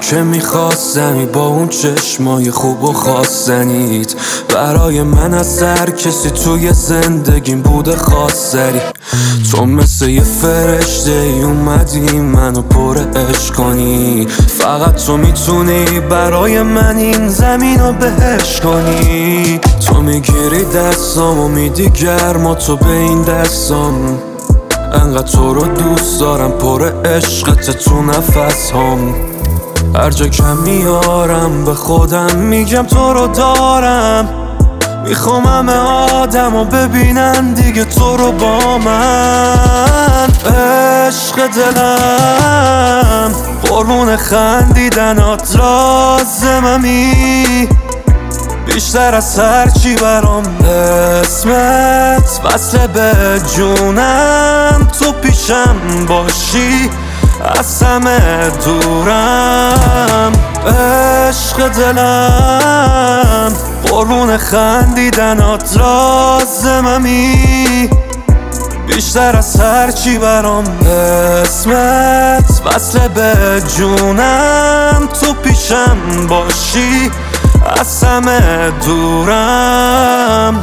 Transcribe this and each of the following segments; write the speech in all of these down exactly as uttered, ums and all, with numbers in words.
که میخواستمی با اون چشمای خوب و خواستنیت. برای من از هر کسی توی زندگیم بوده خواستری. تو مثل یه فرشته ای اومدی منو پر عشق کنی. فقط تو میتونی برای من این زمین رو بهش کنی. تو میگیری دستام و میدی گرما تو به این دستام. انقدر تو رو دوست دارم پر عشقت تو نفس هم. هر جا که میارم به خودم میگم تو رو دارم. میخوام همه آدم رو ببینن دیگه تو رو با من. عشق دلم قربون خندیدنات لازممی. بیشتر از هر چی برام اسمت وصله به جونم. تو پیشم باشی از همه دورم. عشق دلم قربون خندیدنات لازممی. بیشتر از هر چی برام اسمت وصله به جونم. تو پیشم باشی از همه دورم.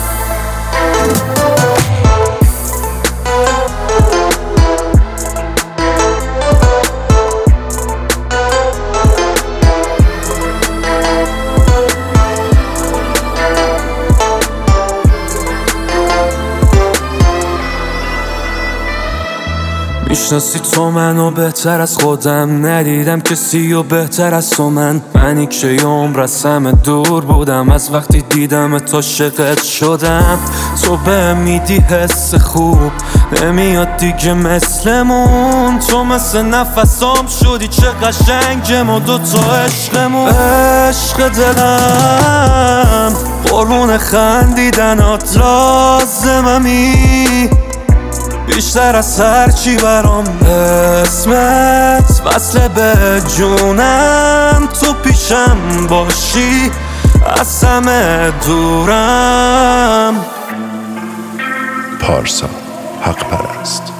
میشناسی تو منو بهتر از خودم. ندیدم کسی و بهتر از تو من. منی که یه عمر از همه دور بودم. از وقتی دیدم تو عاشقت شدم. تو به میدی حس خوب نمیاد دیگه مثلمون. تو مثل نفسام شدی چه قشنگم و دوتا عشقمون. عشق دلم قربون خندیدنات لازممی. بیشتر از هر چی برام اسمت وصله به جونم. تو پیشم باشی از همه دورم. پارسا حق پرست.